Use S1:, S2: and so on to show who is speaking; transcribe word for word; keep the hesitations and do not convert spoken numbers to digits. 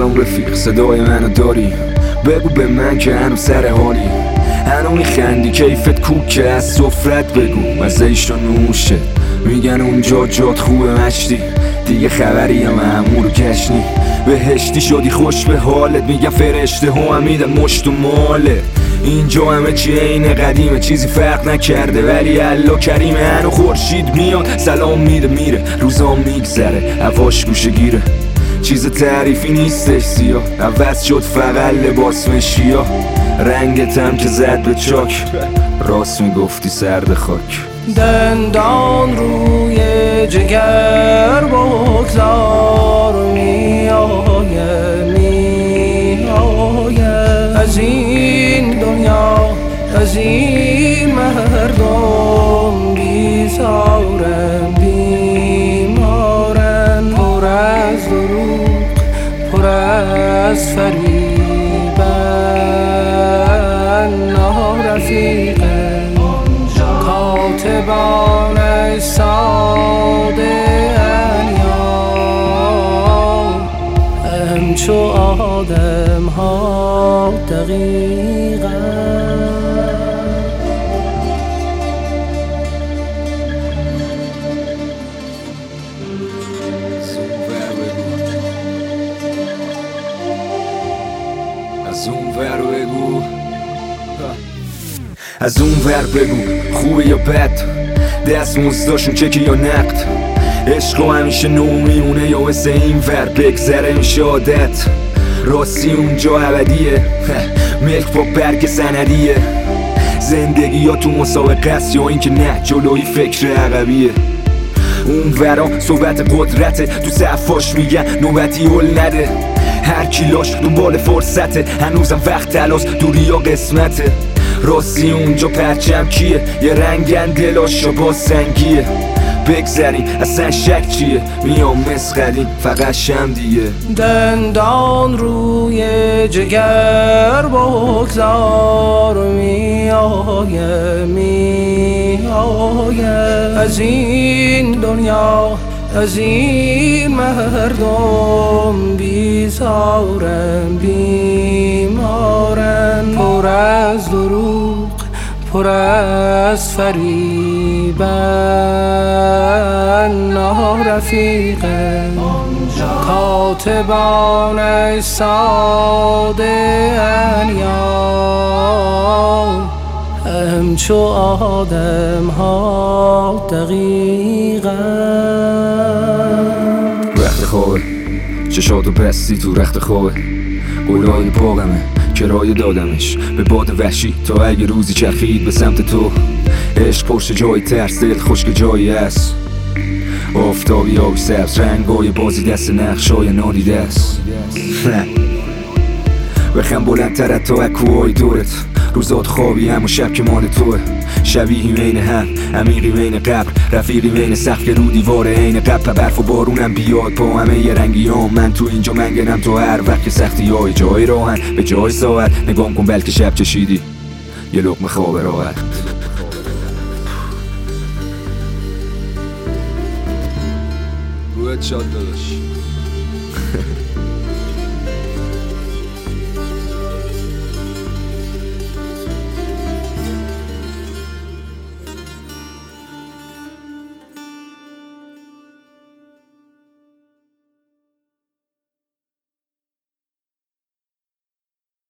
S1: سلام رفیق، صدای منو داری؟ بگو به من که هنو سر حالی، هنو میخندی کیفت کوکه، از سفرت بگو مزهش رو نوشه. میگن اونجا جات خوبه مشتی، دیگه خبری هم همون رو کشنی. بهشتی شدی خوش به حالت، میگن فرشته ها هم میدن مشت و مالت. اینجا همه چی عین قدیمه، چیزی فرق نکرده ولی الله کریمه. هنو خورشید میاد سلام میده میره، روزا میگذره هواش گوشه گیره. چیز تعریفی نیستش سیاه، عوض شد فقط لباس مشیا. رنگتم که زد به چاک، راست میگفتی سرد خاک.
S2: دندان روی جگر بگذار، میآیه میآیه از این دنیا، از این مردم. بیزارم بیمارم، پر از دروغ پر از فریبن. نارفیقم کاتبان ساده انیام، همچو آدم ها دقیقا.
S1: از اون ور بگو، از اون ور بگو خوبه یا بد، دست مزداشون چکی یا نقد. عشق همیشه نو میمونه یا مثل این ور بگذره میشه عادت. راستی اونجا ابدیه، ملک با برگ سندیه. زندگی یا تو مسابقه است یا اینکه نه جلوی فکر عقبیه. اون ورا صحبت قدرته، تو صفاش میگن نوبتی هل نده. هر کیلاش دنبال فرصته، هنوزم وقت تلاس دوری یا قسمته. راستی اونجا پرچم کیه، یه رنگن دلاشا با سنگیه. بگذریم اصلا شک چیه، میام مسخریم فقط شم دیگه.
S2: دندان روی جگر بگذار، میآیه میآیه از این دنیا، از این مردم. بیزارم بیمارم، پر از دروغ پر از فریبن. نارفیقم کاتبان ساده انیام، همچو آدم ها دقیقا.
S1: رخت خوابه چشاتو بستی تو رخت خوابه، قولای پاقمه کرایه دادمش به باد وحشی تا اگه روزی چرخید به سمت تو. عشق پشت جای ترس، دل خشک جایی است. آفتابی آبی سبز رنگای بازی دست نقشای نادیده است. بخم بلندتر تا اکوهای دورت، روزات خوابی هم و شب که مال توه. شبیهی بین هم، عمیقی بین قبر، رفیقی بین سقف که رو دیوار عین قبر. برف و بارونم بیاد با همه یه رنگی هم، من تو اینجا منگنم تو هر وقت که سختی های جای راهن به جای ساعت. نگام کن بلکه شب چشیدی یه لقمه خواب راحت. رویت شاد داداش.